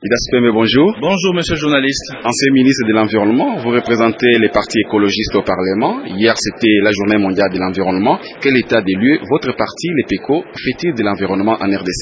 Didas Pembe, bonjour. Bonjour, monsieur le journaliste. Ancien ministre de l'Environnement, vous représentez les partis écologistes au Parlement. Hier, c'était la journée mondiale de l'environnement. Quel état des lieux votre parti, les PECO, fait-il de l'environnement en RDC?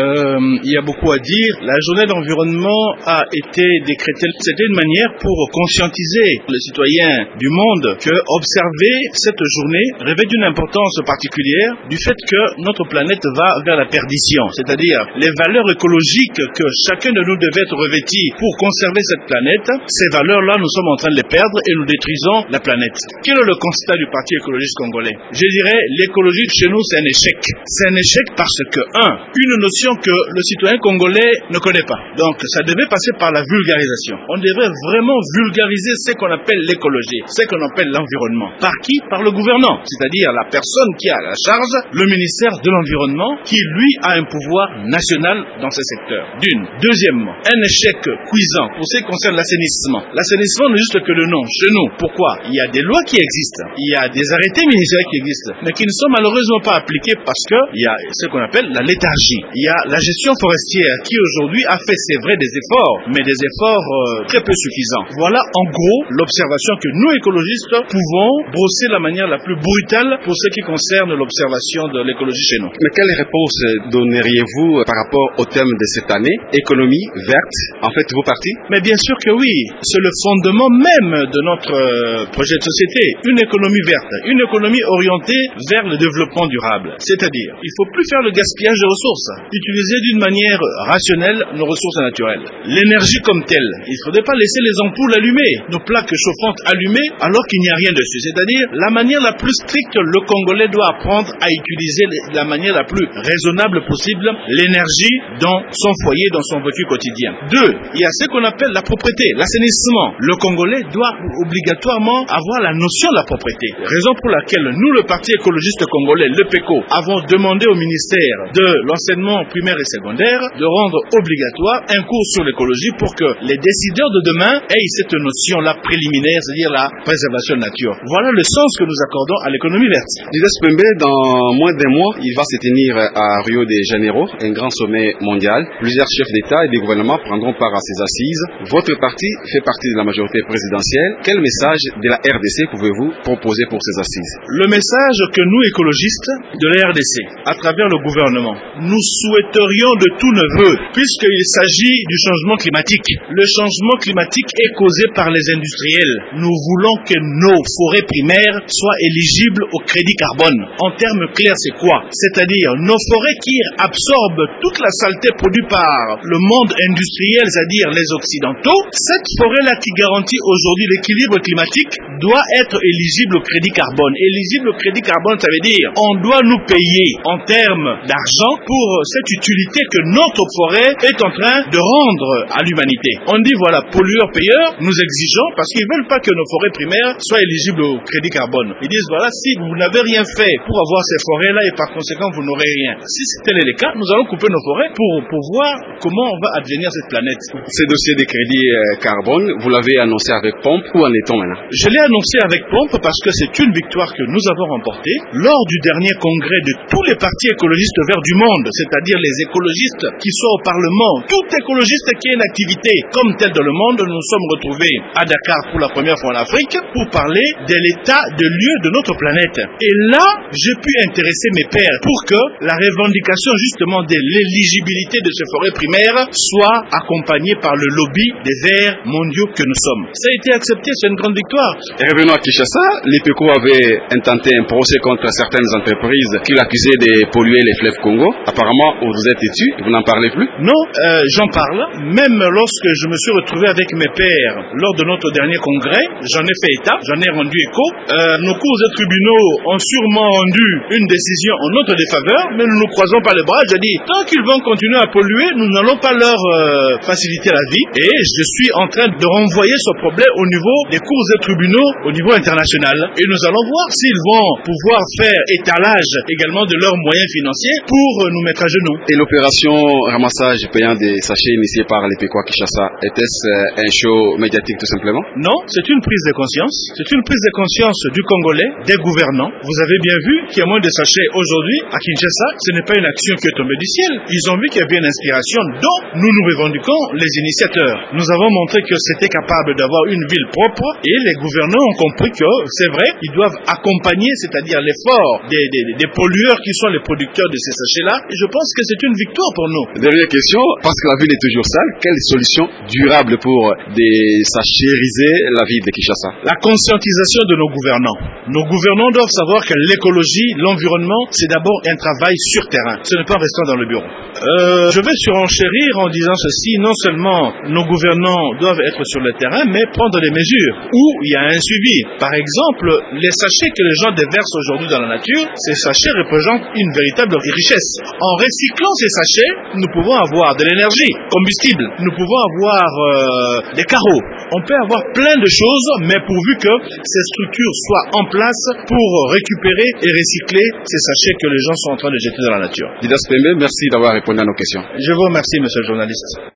Il y a beaucoup à dire. La journée de l'environnement a été décrétée. C'était une manière pour conscientiser les citoyens du monde que observer cette journée revêt une importance particulière du fait que notre planète va vers la perdition. C'est-à-dire les valeurs écologiques que chacun de nous devait être revêti pour conserver cette planète, ces valeurs-là, nous sommes en train de les perdre et nous détruisons la planète. Quel est le constat du Parti écologiste congolais? Je dirais, l'écologie chez nous, c'est un échec. C'est un échec parce que, une notion que le citoyen congolais ne connaît pas. Donc, ça devait passer par la vulgarisation. On devrait vraiment vulgariser ce qu'on appelle l'écologie, ce qu'on appelle l'environnement. Par qui? Par le gouvernant, c'est-à-dire la personne qui a la charge, le ministère de l'Environnement, qui, lui, a un pouvoir national dans ce secteur. D'une. Deuxièmement, un échec cuisant pour ce qui concerne l'assainissement. L'assainissement n'est juste que le nom chez nous. Pourquoi? Il y a des lois qui existent, il y a des arrêtés ministériels qui existent, mais qui ne sont malheureusement pas appliqués parce que il y a ce qu'on appelle la léthargie. Il y a la gestion forestière qui aujourd'hui a fait, c'est vrai, des efforts, mais des efforts très peu suffisants. Voilà en gros l'observation que nous écologistes pouvons brosser de la manière la plus brutale pour ce qui concerne l'observation de l'écologie chez nous. Mais quelle réponse donneriez-vous par rapport au thème de cette année, économie verte, en fait, vos partis? Mais bien sûr que oui, c'est le fondement même de notre projet de société. Une économie verte, une économie orientée vers le développement durable. C'est-à-dire, il ne faut plus faire le gaspillage de ressources, utiliser d'une manière rationnelle nos ressources naturelles. L'énergie comme telle, il ne faudrait pas laisser les ampoules allumées, nos plaques chauffantes allumées alors qu'il n'y a rien dessus. C'est-à-dire, la manière la plus stricte, le Congolais doit apprendre à utiliser de la manière la plus raisonnable possible l'énergie dans son foyer, dans son vécu quotidien. Deux, il y a ce qu'on appelle la propriété, l'assainissement. Le Congolais doit obligatoirement avoir la notion de la propriété. Raison pour laquelle nous, le Parti écologiste congolais, le PECO, avons demandé au ministère de l'enseignement primaire et secondaire de rendre obligatoire un cours sur l'écologie pour que les décideurs de demain aient cette notion-là préliminaire, c'est-à-dire la préservation de la nature. Voilà le sens que nous accordons à l'économie verte. Didas Pembe, dans moins d'un mois, il va se tenir à Rio de Janeiro, un grand sommet mondial. Plusieurs chefs d'État et de gouvernement prendront part à ces assises. Votre parti fait partie de la majorité présidentielle. Quel message de la RDC pouvez-vous proposer pour ces assises? Le message que nous, écologistes de la RDC, à travers le gouvernement, nous souhaiterions de tout neveu, puisqu'il s'agit du changement climatique. Le changement climatique est causé par les industriels. Nous voulons que nos forêts primaires soient éligibles au crédit carbone. En termes clairs, c'est quoi? C'est-à-dire nos forêts qui absorbent toute la saleté produite par le monde industriel, c'est-à-dire les occidentaux. Cette forêt-là qui garantit aujourd'hui l'équilibre climatique doit être éligible au crédit carbone. Éligible au crédit carbone, ça veut dire on doit nous payer en termes d'argent pour cette utilité que notre forêt est en train de rendre à l'humanité. On dit voilà, pollueur-payeur, nous exigeons parce qu'ils ne veulent pas que nos forêts primaires soient éligibles au crédit carbone. Ils disent voilà, si vous n'avez rien fait pour avoir ces forêts-là et par conséquent vous n'aurez rien. Si tel est le cas, nous allons couper nos forêts pour voir comment on va advenir cette planète. Ce dossier des crédits carbone, vous l'avez annoncé avec pompe. Où en est-on maintenant? Je l'ai annoncé avec pompe parce que c'est une victoire que nous avons remportée lors du dernier congrès de tous les partis écologistes verts du monde, c'est-à-dire les écologistes qui sont au Parlement. Tout écologiste qui a une activité comme telle dans le monde, nous nous sommes retrouvés à Dakar pour la première fois en Afrique pour parler de l'état de lieu de notre planète. Et là, j'ai pu intéresser mes pairs pour que la revendication justement de l'éligibilité de ces forêts primaires soit accompagnée par le lobby des verts mondiaux que nous sommes. Ça a été accepté, c'est une grande victoire. Et revenons à Kinshasa, les PECO avaient intenté un procès contre certaines entreprises qui l'accusaient de polluer les fleuves Congo. Apparemment, vous êtes têtu, vous n'en parlez plus? Non, j'en parle. Même lorsque je me suis retrouvé avec mes pairs lors de notre dernier congrès, j'en ai fait état, j'en ai rendu écho. Nos cours et tribunaux ont sûrement rendu une décision en notre défaveur, mais nous ne croisons pas les bras. Je dis, tant qu'ils vont continuer à polluer, nous n'allons pas leur faciliter la vie. Et je suis en train de renvoyer ce problème au niveau des cours et tribunaux au niveau international. Et nous allons voir s'ils vont pouvoir faire étalage également de leurs moyens financiers pour nous mettre à genoux. Et l'opération ramassage payant des sachets initiée par les PECO à Kinshasa, était-ce un show médiatique tout simplement? Non, c'est une prise de conscience. C'est une prise de conscience du Congolais, des gouvernants. Vous avez bien vu qu'il y a moins de sachets aujourd'hui à Kinshasa. Ce n'est pas une action qui est tombée du ciel. Ils ont vu qu'il y avait une inspiration dont nous nous revendiquons les initiateurs. Nous avons montré que c'était capable d'avoir une ville propre et les gouvernants ont compris que c'est vrai, ils doivent accompagner, c'est-à-dire l'effort des pollueurs qui sont les producteurs de ces sachets-là. Et je pense que c'est une victoire pour nous. Dernière question, parce que la ville est toujours sale, quelle solution durable pour désachériser la ville de Kinshasa? La conscientisation de nos gouvernants. Nos gouvernants doivent savoir que l'écologie, l'environnement, c'est d'abord un travail sur terrain. Ce n'est pas en restant dans le bureau. Je vais surenchérir en disant ceci, non seulement nos gouvernants doivent être sur le terrain, mais prendre des mesures où il y a un suivi. Par exemple, les sachets que les gens déversent aujourd'hui dans la nature, ces sachets représentent une véritable richesse. En recyclant ces sachets, nous pouvons avoir de l'énergie, combustible, nous pouvons avoir des carreaux. On peut avoir plein de choses, mais pourvu que ces structures soient en place pour récupérer et recycler ces sachets que les gens sont en train de jeter dans la nature. Didas Pembe, merci d'avoir répondu à nos questions. Je vous remercie, monsieur le journaliste.